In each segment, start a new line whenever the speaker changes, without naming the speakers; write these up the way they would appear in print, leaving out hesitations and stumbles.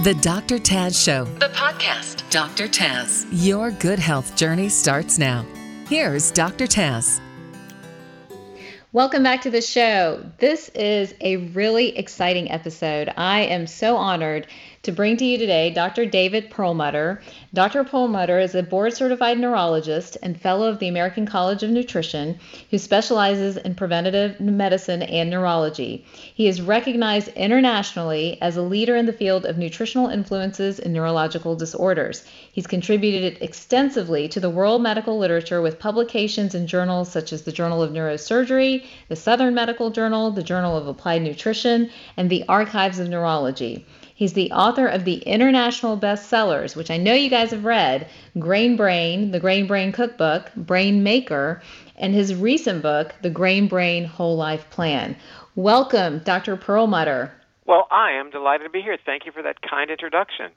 The Dr. Taz Show, the podcast. Dr. Taz. Your good health journey starts now. Here's Dr. Taz.
Welcome back to the show. This is a really exciting episode. I am so honored to bring to you today Dr. David Perlmutter. Dr. Perlmutter is a board-certified neurologist and fellow of the American College of Nutrition who specializes in preventative medicine and neurology. He is recognized internationally as a leader in the field of nutritional influences in neurological disorders. He's contributed extensively to the world medical literature with publications in journals such as the Journal of Neurosurgery, the Southern Medical Journal, the Journal of Applied Nutrition, and the Archives of Neurology. He's the author of the international bestsellers, which I know you guys have read, Grain Brain, the Grain Brain Cookbook, Brain Maker, and his recent book, The Grain Brain Whole Life Plan. Welcome, Dr. Perlmutter.
Well, I am delighted to be here. Thank you for that kind introduction.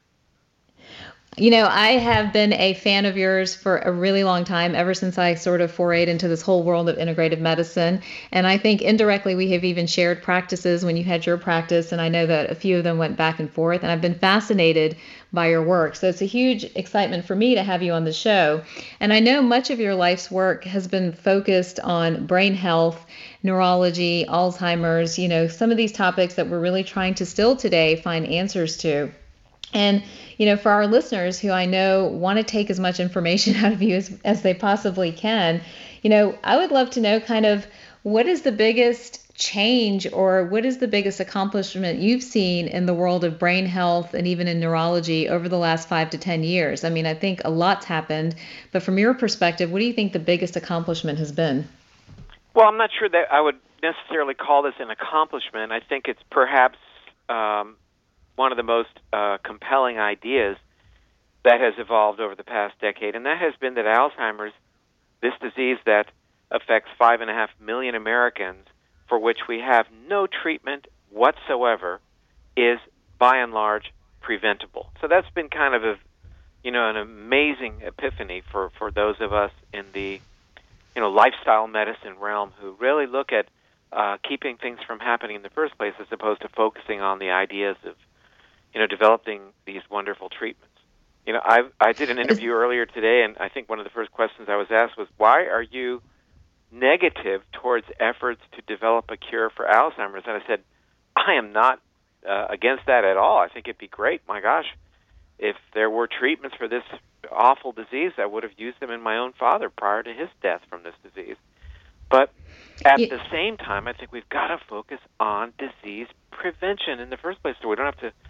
You know, I have been a fan of yours for a really long time, ever since I sort of forayed into this whole world of integrative medicine. And I think indirectly we have even shared practices when you had your practice, and I know that a few of them went back and forth, and I've been fascinated by your work. So it's a huge excitement for me to have you on the show. And I know much of your life's work has been focused on brain health, neurology, Alzheimer's, you know, some of these topics that we're really trying to still today find answers to. And, you know, for our listeners who I know want to take as much information out of you as they possibly can, you know, I would love to know kind of what is the biggest change or what is the biggest accomplishment you've seen in the world of brain health and even in neurology over the last 5 to 10 years? I mean, I think a lot's happened, but from your perspective, what do you think the biggest accomplishment has been?
Well, I'm not sure that I would necessarily call this an accomplishment. I think it's perhaps one of the most compelling ideas that has evolved over the past decade, and that has been that Alzheimer's, this disease that affects 5.5 million Americans, for which we have no treatment whatsoever, is by and large preventable. So that's been kind of an amazing epiphany for those of us in the lifestyle medicine realm who really look at keeping things from happening in the first place, as opposed to focusing on the ideas of developing these wonderful treatments. I did an interview earlier today, and I think one of the first questions I was asked was, why are you negative towards efforts to develop a cure for Alzheimer's? And I said, I am not against that at all. I think it'd be great. My gosh, if there were treatments for this awful disease, I would have used them in my own father prior to his death from this disease. But at the same time, I think we've got to focus on disease prevention in the first place, so we don't have to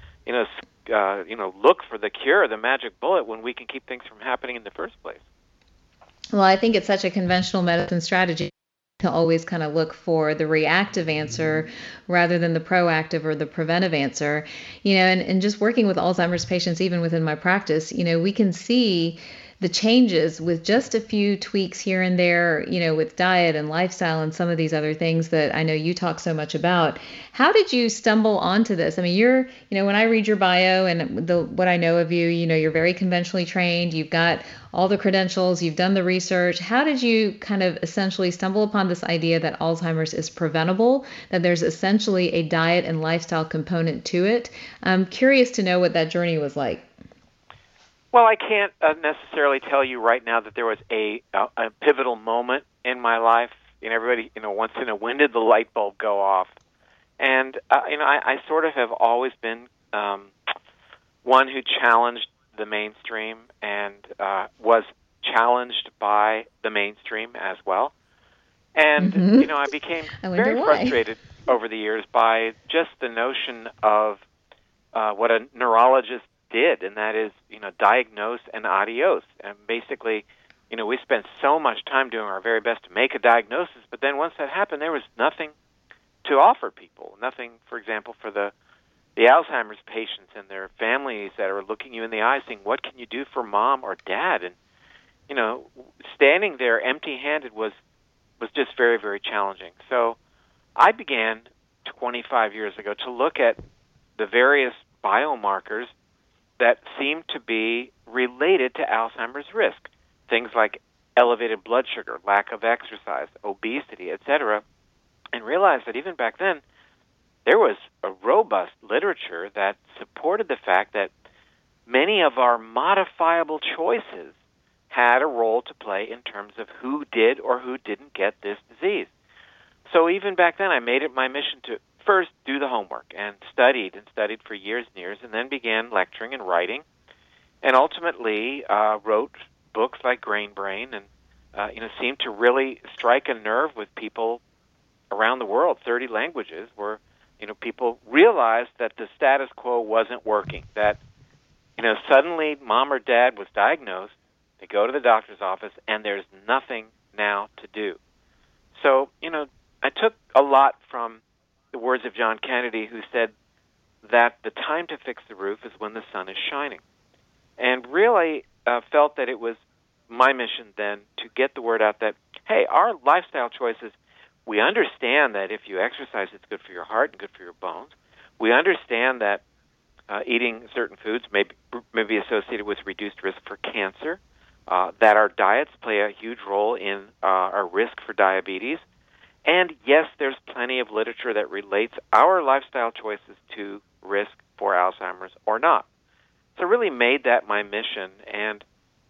look for the cure, the magic bullet, when we can keep things from happening in the first place.
Well, I think it's such a conventional medicine strategy to always kind of look for the reactive answer rather than the proactive or the preventive answer. And just working with Alzheimer's patients, even within my practice, we can see the changes with just a few tweaks here and there, with diet and lifestyle and some of these other things that I know you talk so much about. How did you stumble onto this? I mean, when I read your bio and what I know of you, you're very conventionally trained. You've got all the credentials. You've done the research. How did you kind of essentially stumble upon this idea that Alzheimer's is preventable, that there's essentially a diet and lifestyle component to it? I'm curious to know what that journey was like.
Well, I can't necessarily tell you right now that there was a pivotal moment in my life. Everybody, once in a when did the light bulb go off? And, I sort of have always been one who challenged the mainstream and was challenged by the mainstream as well. And, I became very frustrated over the years by just the notion of what a neurologist did, and that is, diagnose and adios. And basically, we spent so much time doing our very best to make a diagnosis, but then once that happened, there was nothing to offer people. Nothing, for example, for the Alzheimer's patients and their families that are looking you in the eye saying, what can you do for mom or dad? And, standing there empty-handed was just very, very challenging. So I began 25 years ago to look at the various biomarkers that seem to be related to Alzheimer's risk. Things like elevated blood sugar, lack of exercise, obesity, etc., and realized that even back then, there was a robust literature that supported the fact that many of our modifiable choices had a role to play in terms of who did or who didn't get this disease. So even back then, I made it my mission to first do the homework and studied for years and years, and then began lecturing and writing, and ultimately wrote books like Grain Brain, and seemed to really strike a nerve with people around the world, 30 languages, where people realized that the status quo wasn't working, that suddenly mom or dad was diagnosed, they go to the doctor's office, and there's nothing now to do. So, I took a lot from the words of John Kennedy, who said that the time to fix the roof is when the sun is shining. And really felt that it was my mission then to get the word out that, hey, our lifestyle choices, we understand that if you exercise, it's good for your heart and good for your bones. We understand that eating certain foods may be associated with reduced risk for cancer, that our diets play a huge role in our risk for diabetes. And yes, there's plenty of literature that relates our lifestyle choices to risk for Alzheimer's or not. So I really made that my mission. And,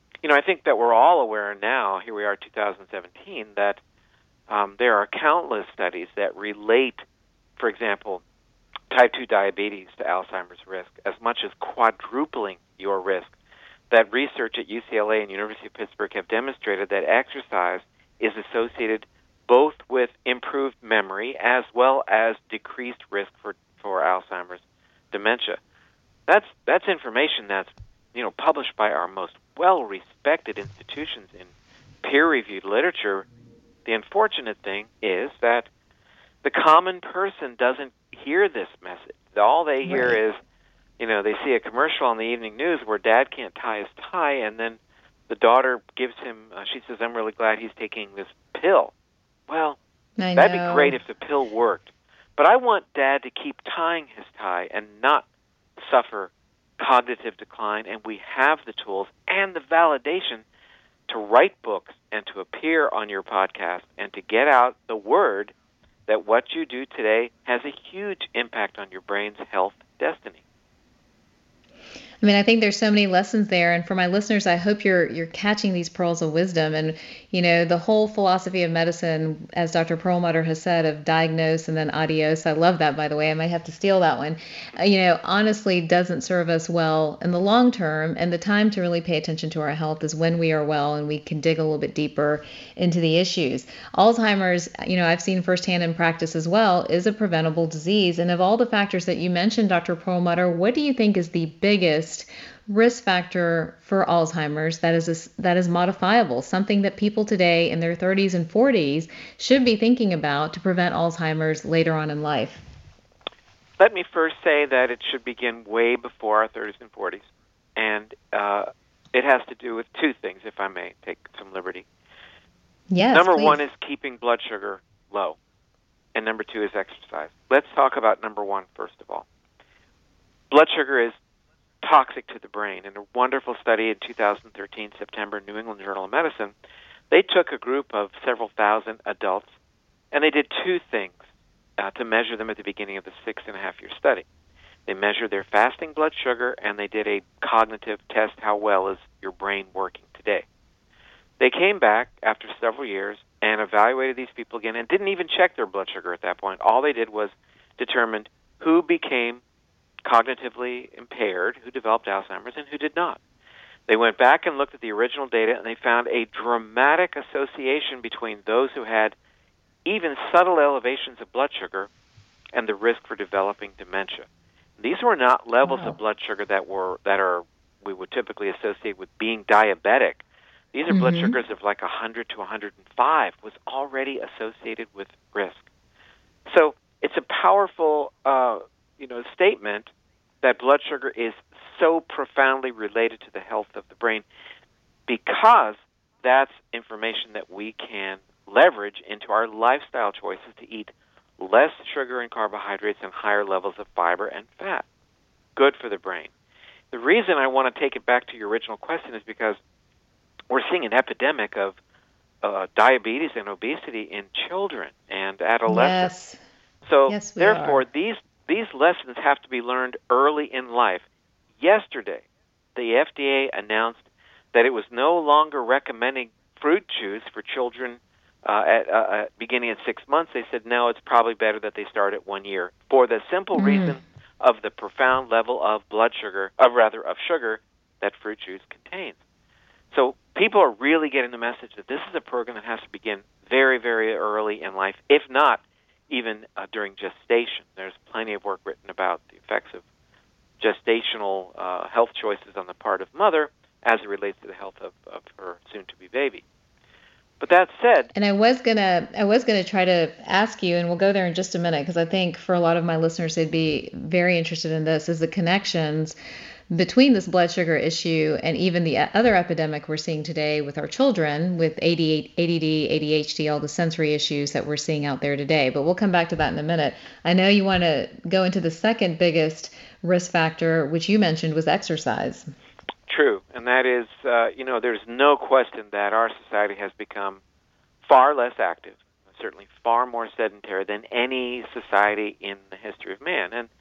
I think that we're all aware now, here we are 2017, that there are countless studies that relate, for example, type 2 diabetes to Alzheimer's risk, as much as quadrupling your risk. That research at UCLA and University of Pittsburgh have demonstrated that exercise is associated both with improved memory as well as decreased risk for Alzheimer's dementia. That's information that's published by our most well-respected institutions in peer-reviewed literature. The unfortunate thing is that the common person doesn't hear this message. All they hear is, they see a commercial on the evening news where dad can't tie his tie, and then the daughter gives him, she says, I'm really glad he's taking this pill. Well, that'd be great if the pill worked. But I want dad to keep tying his tie and not suffer cognitive decline, and we have the tools and the validation to write books and to appear on your podcast and to get out the word that what you do today has a huge impact on your brain's health destiny.
I mean, I think there's so many lessons there. And for my listeners, I hope you're catching these pearls of wisdom. And, the whole philosophy of medicine, as Dr. Perlmutter has said, of diagnose and then adios. I love that, by the way. I might have to steal that one. Honestly doesn't serve us well in the long term. And the time to really pay attention to our health is when we are well and we can dig a little bit deeper into the issues. Alzheimer's, I've seen firsthand in practice as well, is a preventable disease. And of all the factors that you mentioned, Dr. Perlmutter, what do you think is the biggest risk factor for Alzheimer's that is modifiable, something that people today in their 30s and 40s should be thinking about to prevent Alzheimer's later on in life?
Let me first say that it should begin way before our 30s and 40s, and it has to do with two things, if I may take some liberty.
Yes,
Number
please.
one is keeping blood sugar low, and number two is exercise. Let's talk about number one first of all. Blood sugar is toxic to the brain. In a wonderful study in 2013, September, New England Journal of Medicine, they took a group of several thousand adults, and they did two things to measure them at the beginning of the 6.5-year study. They measured their fasting blood sugar, and they did a cognitive test, how well is your brain working today. They came back after several years and evaluated these people again and didn't even check their blood sugar at that point. All they did was determined who became cognitively impaired, who developed Alzheimer's, and who did not. They went back and looked at the original data, and they found a dramatic association between those who had even subtle elevations of blood sugar and the risk for developing dementia. These were not levels of blood sugar that we would typically associate with being diabetic. These are blood sugars of like 100 to 105, was already associated with risk. So it's a powerful statement that blood sugar is so profoundly related to the health of the brain, because that's information that we can leverage into our lifestyle choices to eat less sugar and carbohydrates and higher levels of fiber and fat. Good for the brain. The reason I want to take it back to your original question is because we're seeing an epidemic of diabetes and obesity in children and adolescents.
Yes.
So
yes,
therefore, these these lessons have to be learned early in life. Yesterday, the FDA announced that it was no longer recommending fruit juice for children beginning at 6 months. They said, no, it's probably better that they start at 1 year for the simple reason of the profound level of of sugar that fruit juice contains. So people are really getting the message that this is a program that has to begin very, very early in life, if not even during gestation. There's plenty of work written about the effects of gestational health choices on the part of mother as it relates to the health of her soon-to-be baby. But that said,
and I was gonna try to ask you, and we'll go there in just a minute, because I think for a lot of my listeners, they'd be very interested in this, is the connections between this blood sugar issue and even the other epidemic we're seeing today with our children, with ADD, ADHD, all the sensory issues that we're seeing out there today. But we'll come back to that in a minute. I know you want to go into the second biggest risk factor, which you mentioned was exercise.
True, and that is, there's no question that our society has become far less active, certainly far more sedentary than any society in the history of man. And,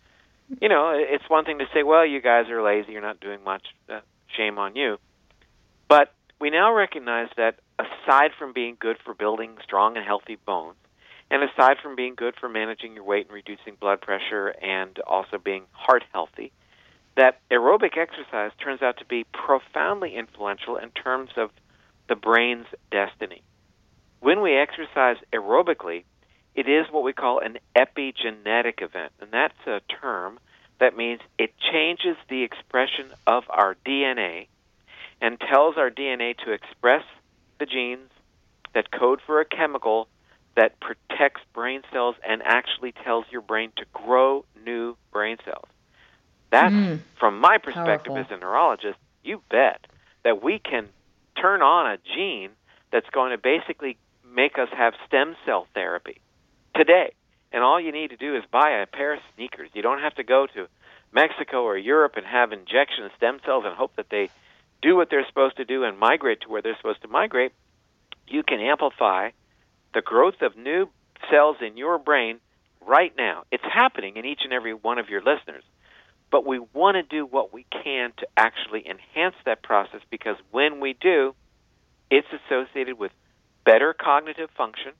it's one thing to say, well, you guys are lazy, you're not doing much, shame on you. But we now recognize that aside from being good for building strong and healthy bones, and aside from being good for managing your weight and reducing blood pressure and also being heart healthy, that aerobic exercise turns out to be profoundly influential in terms of the brain's destiny. When we exercise aerobically, it is what we call an epigenetic event, and that's a term that means it changes the expression of our DNA and tells our DNA to express the genes that code for a chemical that protects brain cells and actually tells your brain to grow new brain cells. That's, from my perspective
Powerful.
as a neurologist, you bet that we can turn on a gene that's going to basically make us have stem cell therapy today. And all you need to do is buy a pair of sneakers. You don't have to go to Mexico or Europe and have injection of stem cells and hope that they do what they're supposed to do and migrate to where they're supposed to migrate. You can amplify the growth of new cells in your brain right now. It's happening in each and every one of your listeners. But we want to do what we can to actually enhance that process, because when we do, it's associated with better cognitive function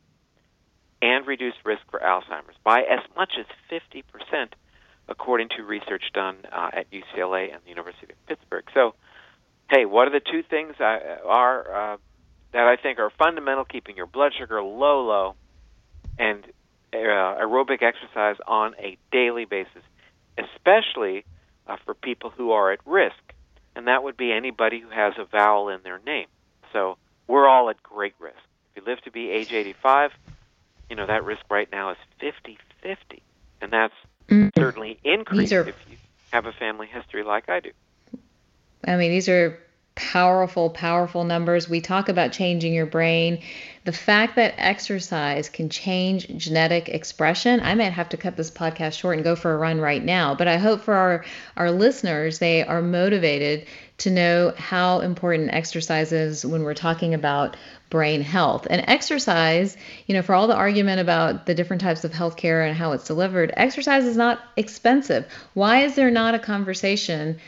and reduced risk for Alzheimer's by as much as 50%, according to research done at UCLA and the University of Pittsburgh. So, hey, what are the two things that I think are fundamental, keeping your blood sugar low, and aerobic exercise on a daily basis, especially for people who are at risk, and that would be anybody who has a vowel in their name. So we're all at great risk. If you live to be age 85, that risk right now is 50-50, and that's certainly increased if you have a family history like I do.
I mean, these are powerful, powerful numbers. We talk about changing your brain. The fact that exercise can change genetic expression, I might have to cut this podcast short and go for a run right now, but I hope for our listeners, they are motivated to know how important exercise is when we're talking about brain health. And exercise, for all the argument about the different types of healthcare and how it's delivered, exercise is not expensive. Why is there not a conversation,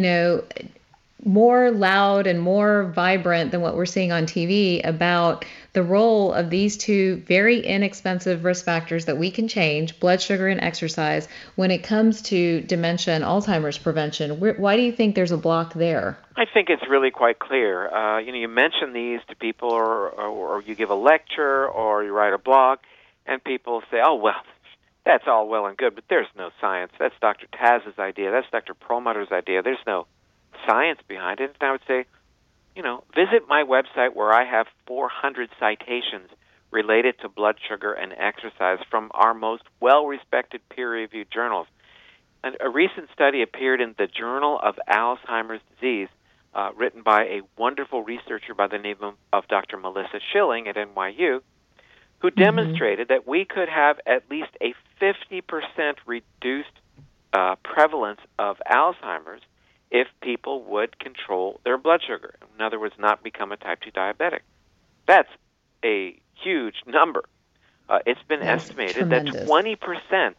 more loud and more vibrant than what we're seeing on TV about the role of these two very inexpensive risk factors that we can change, blood sugar and exercise, when it comes to dementia and Alzheimer's prevention? Why do you think there's a block there?
I think it's really quite clear. You mention these to people, or you give a lecture, or you write a blog, and people say, oh, well, that's all well and good, but there's no science. That's Dr. Taz's idea. That's Dr. Perlmutter's idea. There's no science behind it. And I would say, visit my website where I have 400 citations related to blood sugar and exercise from our most well-respected peer-reviewed journals. And a recent study appeared in the Journal of Alzheimer's Disease, written by a wonderful researcher by the name of Dr. Melissa Schilling at NYU, who demonstrated that we could have at least a 50% reduced prevalence of Alzheimer's if people would control their blood sugar. In other words, not become a type 2 diabetic. That's a huge number. It's been estimated that 20%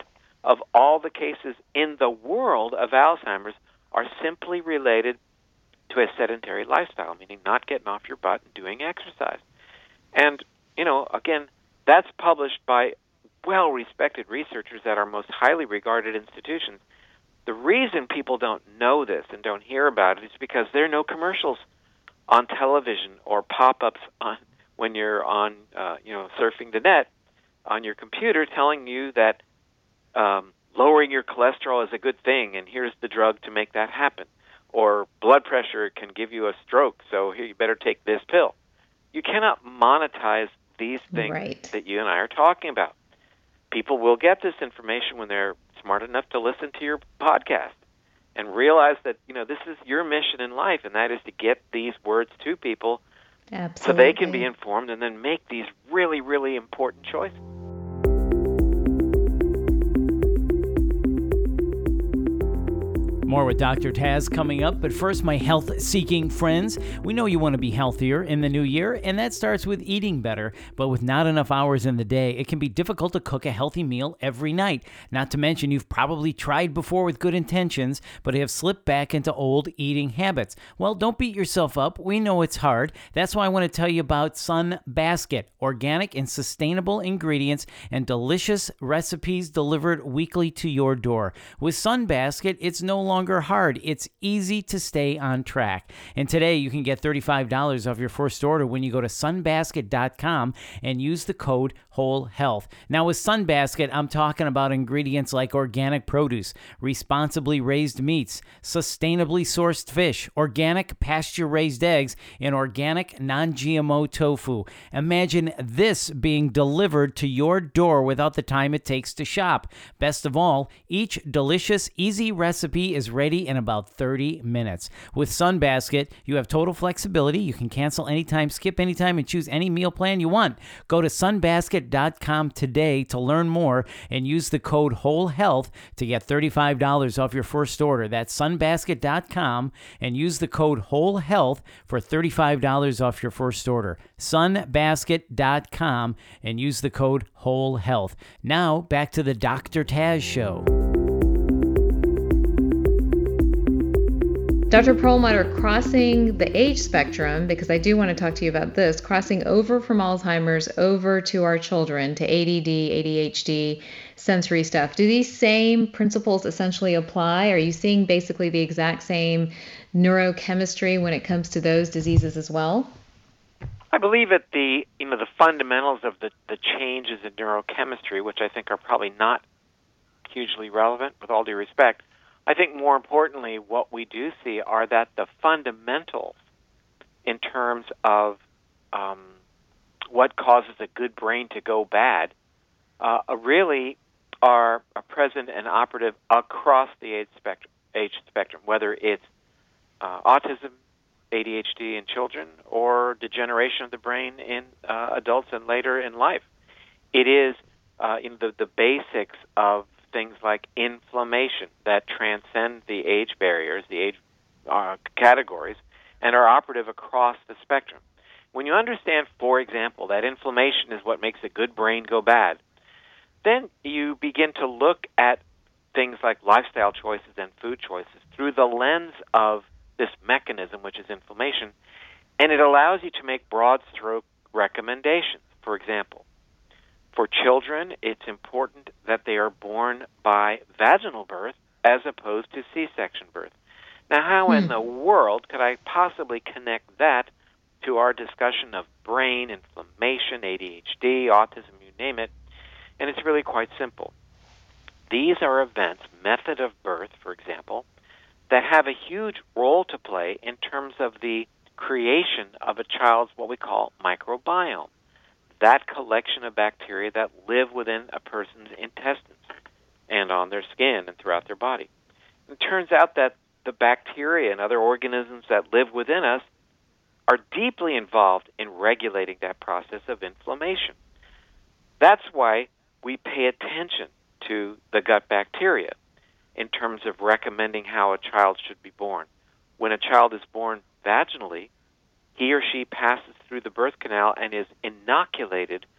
of all the cases in the world of Alzheimer's are simply related to a sedentary lifestyle, meaning not getting off your butt and doing exercise. And, again, that's published by well-respected researchers at our most highly regarded institutions. The reason people don't know this and don't hear about it is because there are no commercials on television or pop-ups when you're on, surfing the net on your computer telling you that lowering your cholesterol is a good thing and here's the drug to make that happen. Or blood pressure can give you a stroke, so here you better take this pill. You cannot monetize these things that you and I are talking about. People will get this information when they're smart enough to listen to your podcast and realize that, this is your mission in life, and that is to get these words to people so they can be informed and then make these really, really important choices.
More with Dr. Taz coming up, but first, my health-seeking friends. We know you want to be healthier in the new year, and that starts with eating better. But with not enough hours in the day, it can be difficult to cook a healthy meal every night. Not to mention, you've probably tried before with good intentions, but have slipped back into old eating habits. Well, don't beat yourself up. We know it's hard. That's why I want to tell you about Sun Basket, organic and sustainable ingredients and delicious recipes delivered weekly to your door. With Sun Basket, it's no longer hard. It's easy to stay on track. And today you can get $35 off your first order when you go to sunbasket.com and use the code WHOLEHEALTH. Now with Sunbasket, I'm talking about ingredients like organic produce, responsibly raised meats, sustainably sourced fish, organic pasture-raised eggs, and organic non-GMO tofu. Imagine this being delivered to your door without the time it takes to shop. Best of all, each delicious, easy recipe is ready in about 30 minutes. With Sunbasket, you have total flexibility. You can cancel anytime, skip anytime, and choose any meal plan you want. Go to sunbasket.com today to learn more and use the code WHOLEHEALTH to get $35 off your first order. That's sunbasket.com and use the code WHOLEHEALTH for $35 off your first order. Sunbasket.com and use the code WHOLEHEALTH. Now, back to the Dr. Taz Show.
Dr. Perlmutter, crossing the age spectrum, because I do want to talk to you about this, crossing over from Alzheimer's over to our children, to ADD, ADHD, sensory stuff. Do these same principles essentially apply? Are you seeing basically the exact same neurochemistry when it comes to those diseases as well?
I believe that the fundamentals of the changes in neurochemistry, which I think are probably not hugely relevant, with all due respect, I think more importantly, what we do see are that the fundamentals in terms of what causes a good brain to go bad really are present and operative across the age spectrum, whether it's autism, ADHD in children, or degeneration of the brain in adults and later in life. It is the basics of things like inflammation that transcend the age barriers, the age categories, and are operative across the spectrum. When you understand, for example, that inflammation is what makes a good brain go bad, then you begin to look at things like lifestyle choices and food choices through the lens of this mechanism, which is inflammation, and it allows you to make broad stroke recommendations. For example, for children, it's important that they are born by vaginal birth as opposed to C-section birth. Now, how in the world could I possibly connect that to our discussion of brain, inflammation, ADHD, autism, you name it? And it's really quite simple. These are events, method of birth, for example, that have a huge role to play in terms of the creation of a child's what we call microbiome, that collection of bacteria that live within a person's intestines and on their skin and throughout their body. It turns out that the bacteria and other organisms that live within us are deeply involved in regulating that process of inflammation. That's why we pay attention to the gut bacteria in terms of recommending how a child should be born. When a child is born vaginally, he or she passes through the birth canal and is inoculated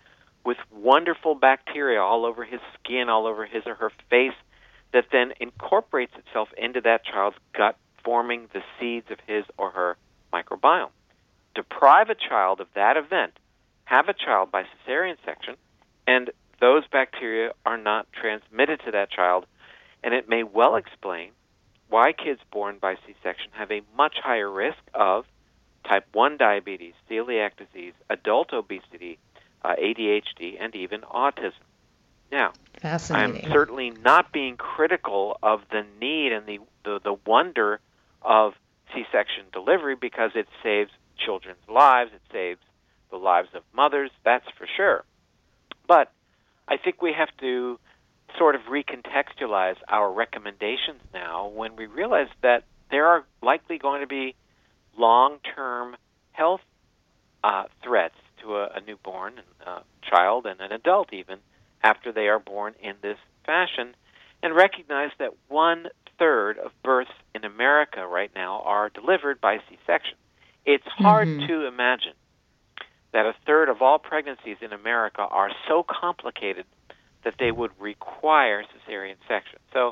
with wonderful bacteria all over his skin, all over his or her face, that then incorporates itself into that child's gut, forming the seeds of his or her microbiome. Deprive a child of that event, have a child by cesarean section, and those bacteria are not transmitted to that child, and it may well explain why kids born by C-section have a much higher risk of type 1 diabetes, celiac disease, adult obesity, ADHD, and even autism. Now, I'm certainly not being critical of the need and the wonder of C-section delivery, because it saves children's lives, it saves the lives of mothers, that's for sure. But I think we have to sort of recontextualize our recommendations now when we realize that there are likely going to be long-term health threats to a newborn child and an adult even after they are born in this fashion, and recognize that 1/3 of births in America right now are delivered by C-section. It's hard to imagine that 1/3 of all pregnancies in America are so complicated that they would require cesarean section. So,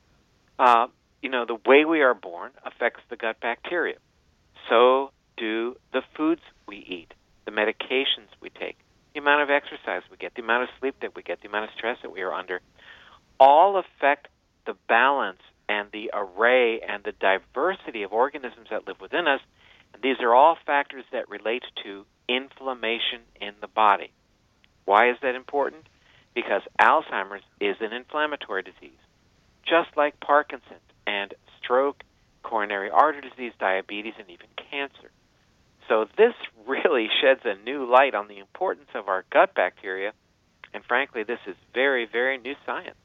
the way we are born affects the gut bacteria. So do the foods we eat, the medications we take, the amount of exercise we get, the amount of sleep that we get, the amount of stress that we are under, all affect the balance and the array and the diversity of organisms that live within us. And these are all factors that relate to inflammation in the body. Why is that important? Because Alzheimer's is an inflammatory disease, just like Parkinson's and stroke, coronary artery disease, diabetes, and even cancer. So this really sheds a new light on the importance of our gut bacteria, and frankly, this is very, very new science.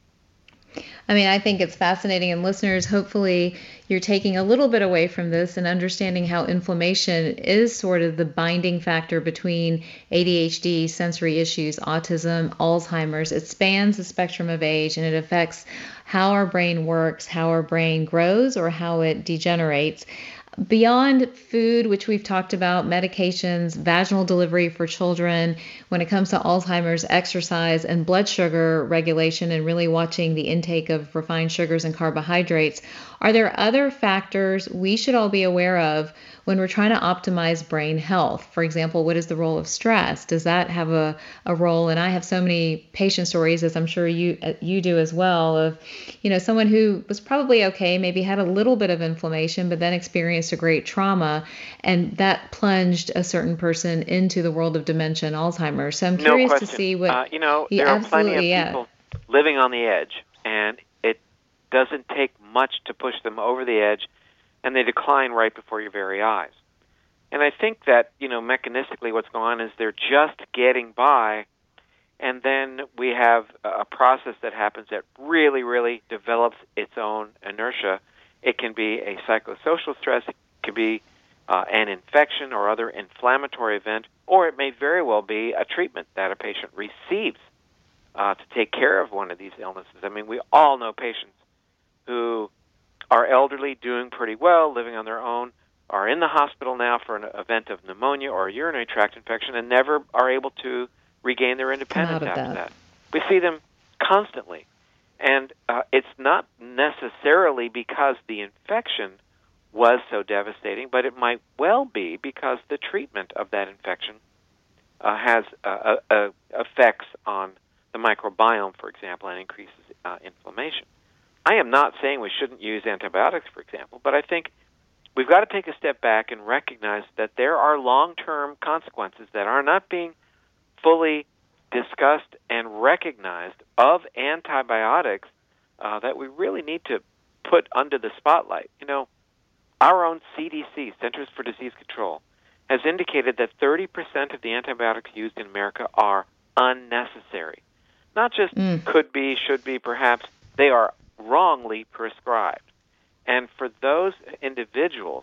I mean, I think it's fascinating, and listeners, hopefully you're taking a little bit away from this and understanding how inflammation is sort of the binding factor between ADHD, sensory issues, autism, Alzheimer's. It spans the spectrum of age, and it affects how our brain works, how our brain grows, or how it degenerates. Beyond food, which we've talked about, medications, vaginal delivery for children, when it comes to Alzheimer's, exercise, and blood sugar regulation, and really watching the intake of refined sugars and carbohydrates, are there other factors we should all be aware of when we're trying to optimize brain health? For example, what is the role of stress? Does that have a role? And I have so many patient stories, as I'm sure you do as well, of someone who was probably okay, maybe had a little bit of inflammation, but then experienced a great trauma, and that plunged a certain person into the world of dementia and Alzheimer's. So I'm curious to see what
there are plenty of people living on the edge, and it doesn't take much to push them over the edge, and they decline right before your very eyes. And I think that, mechanistically what's going on is they're just getting by, and then we have a process that happens that really, really develops its own inertia. It can be a psychosocial stress, it can be an infection or other inflammatory event, or it may very well be a treatment that a patient receives to take care of one of these illnesses. I mean, we all know patients who are elderly, doing pretty well, living on their own, are in the hospital now for an event of pneumonia or a urinary tract infection, and never are able to regain their independence after that. We see them constantly. And it's not necessarily because the infection was so devastating, but it might well be because the treatment of that infection has effects on the microbiome, for example, and increases inflammation. I am not saying we shouldn't use antibiotics, for example, but I think we've got to take a step back and recognize that there are long-term consequences that are not being fully discussed and recognized of antibiotics that we really need to put under the spotlight. Our own CDC, Centers for Disease Control, has indicated that 30% of the antibiotics used in America are unnecessary. Not just could be, should be, perhaps, they are wrongly prescribed. And for those individuals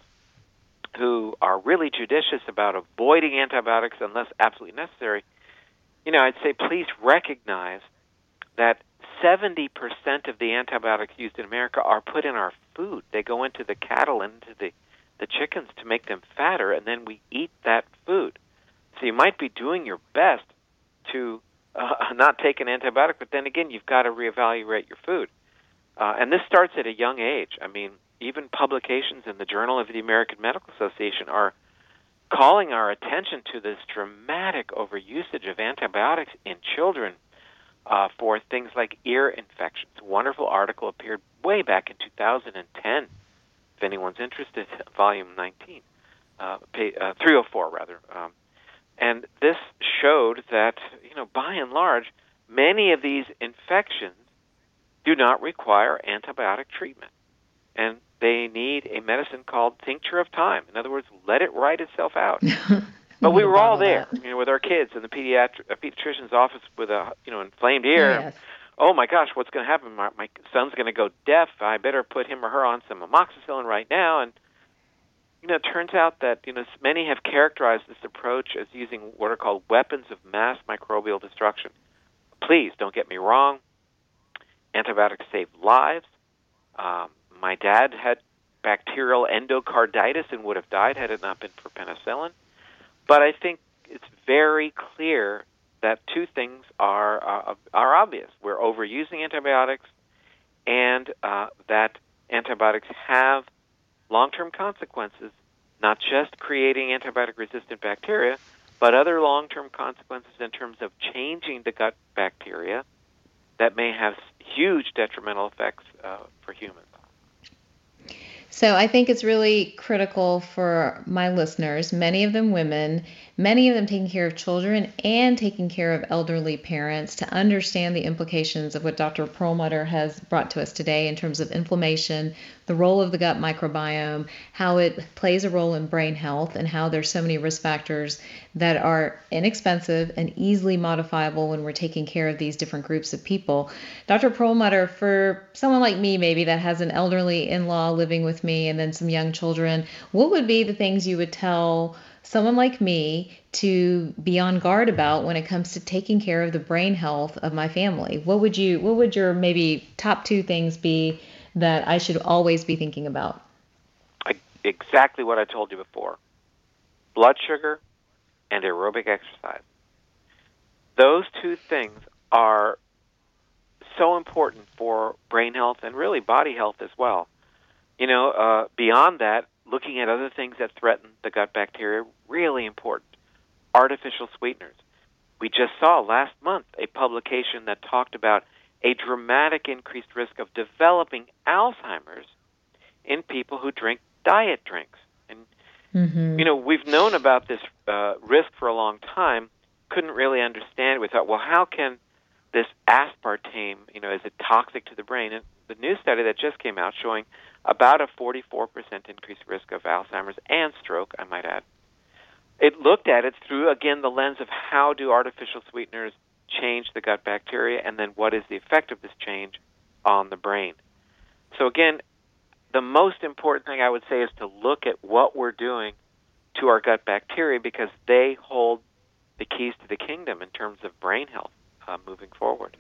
who are really judicious about avoiding antibiotics unless absolutely necessary, I'd say please recognize that 70% of the antibiotics used in America are put in our food. They go into the cattle and into the chickens to make them fatter, and then we eat that food. So you might be doing your best to not take an antibiotic, but then again, you've got to reevaluate your food. And this starts at a young age. I mean, even publications in the Journal of the American Medical Association are calling our attention to this dramatic overusage of antibiotics in children for things like ear infections. A wonderful article appeared way back in 2010, if anyone's interested, volume 19, 304 rather. And this showed that, by and large, many of these infections do not require antibiotic treatment. And they need a medicine called tincture of time. In other words, let it write itself out. But we were all there, with our kids in the pediatrician's office with a, inflamed ear.
Yes.
Oh my gosh, what's going to happen? My son's going to go deaf. I better put him or her on some amoxicillin right now. And it turns out that many have characterized this approach as using what are called weapons of mass microbial destruction. Please don't get me wrong. Antibiotics save lives. My dad had bacterial endocarditis and would have died had it not been for penicillin. But I think it's very clear that two things are obvious. We're overusing antibiotics, and that antibiotics have long-term consequences, not just creating antibiotic-resistant bacteria, but other long-term consequences in terms of changing the gut bacteria that may have huge detrimental effects for humans.
So I think it's really critical for my listeners, many of them women, many of them taking care of children and taking care of elderly parents, to understand the implications of what Dr. Perlmutter has brought to us today in terms of inflammation, the role of the gut microbiome, how it plays a role in brain health, and how there's so many risk factors that are inexpensive and easily modifiable when we're taking care of these different groups of people. Dr. Perlmutter, for someone like me maybe that has an elderly in-law living with me and then some young children, what would be the things you would tell someone like me to be on guard about when it comes to taking care of the brain health of my family? What would your maybe top two things be that I should always be thinking about?
Exactly what I told you before. Blood sugar and aerobic exercise. Those two things are so important for brain health and really body health as well. Beyond that, looking at other things that threaten the gut bacteria, really important. Artificial sweeteners. We just saw last month a publication that talked about a dramatic increased risk of developing Alzheimer's in people who drink diet drinks. And, we've known about this risk for a long time, couldn't really understand it. We thought, well, how can this aspartame, is it toxic to the brain? And the new study that just came out showing about a 44% increased risk of Alzheimer's and stroke, I might add. It looked at it through, again, the lens of how do artificial sweeteners change the gut bacteria, and then what is the effect of this change on the brain. So again, the most important thing I would say is to look at what we're doing to our gut bacteria, because they hold the keys to the kingdom in terms of brain health moving forward.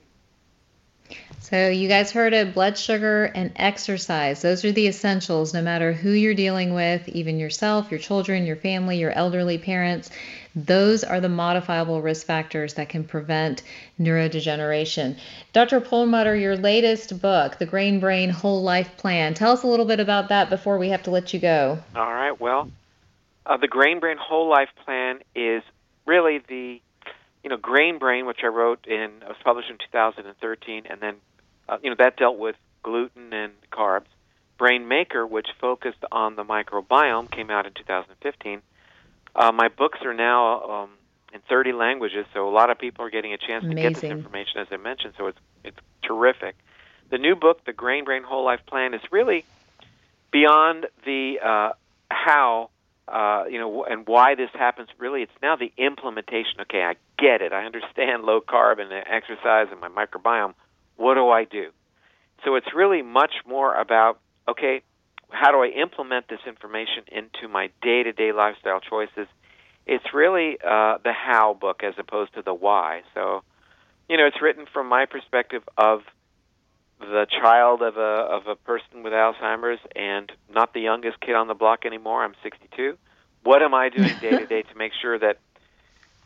So you guys heard it, blood sugar and exercise. Those are the essentials, no matter who you're dealing with, even yourself, your children, your family, your elderly parents. Those are the modifiable risk factors that can prevent neurodegeneration. Dr. Perlmutter, your latest book, The Grain Brain Whole Life Plan. Tell us a little bit about that before we have to let you go.
All right. Well, The Grain Brain Whole Life Plan is really the Grain Brain, which I wrote was published in 2013, and then, that dealt with gluten and carbs. Brain Maker, which focused on the microbiome, came out in 2015. My books are now in 30 languages, so a lot of people are getting a chance to get this information, as I mentioned, so it's terrific. The new book, The Grain Brain Whole Life Plan, is really beyond the how, and why this happens. Really, it's now the implementation. Okay, I get it. I understand low carb and exercise and my microbiome. What do I do? So it's really much more about, okay, how do I implement this information into my day-to-day lifestyle choices? It's really the how book as opposed to the why. So, it's written from my perspective of the child of a person with Alzheimer's and not the youngest kid on the block anymore. I'm 62. What am I doing day to day to make sure that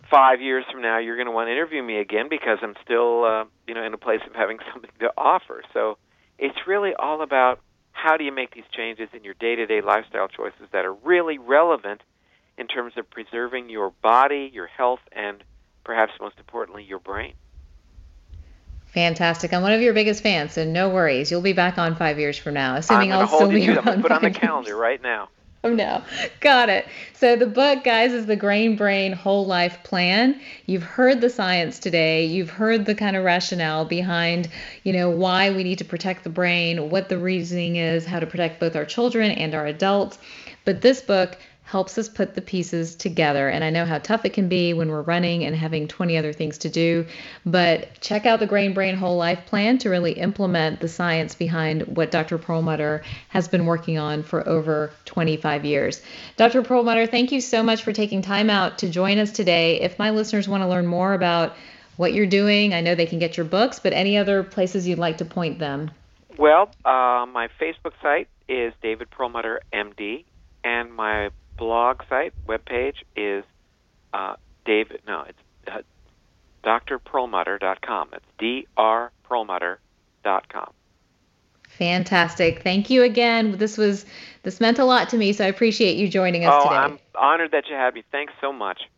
5 years from now, you're going to want to interview me again because I'm still, in a place of having something to offer. So it's really all about how do you make these changes in your day-to-day lifestyle choices that are really relevant in terms of preserving your body, your health, and perhaps most importantly, your brain.
Fantastic. I'm one of your biggest fans, so no worries. You'll be back on 5 years from now, assuming I'll still be around.
I'm going to hold you to it. I'm going to put on the calendar right now.
Oh, no. Got it. So the book, guys, is The Grain Brain Whole Life Plan. You've heard the science today. You've heard the kind of rationale behind, why we need to protect the brain, what the reasoning is, how to protect both our children and our adults. But this book helps us put the pieces together. And I know how tough it can be when we're running and having 20 other things to do. But check out the Grain Brain Whole Life Plan to really implement the science behind what Dr. Perlmutter has been working on for over 25 years. Dr. Perlmutter, thank you so much for taking time out to join us today. If my listeners want to learn more about what you're doing, I know they can get your books, but any other places you'd like to point them?
Well, my Facebook site is David Perlmutter, MD, and my blog site, webpage is drperlmutter.com. It's drperlmutter.com.
Fantastic. Thank you again. This meant a lot to me, so I appreciate you joining us today.
I'm honored that you had me. Thanks so much.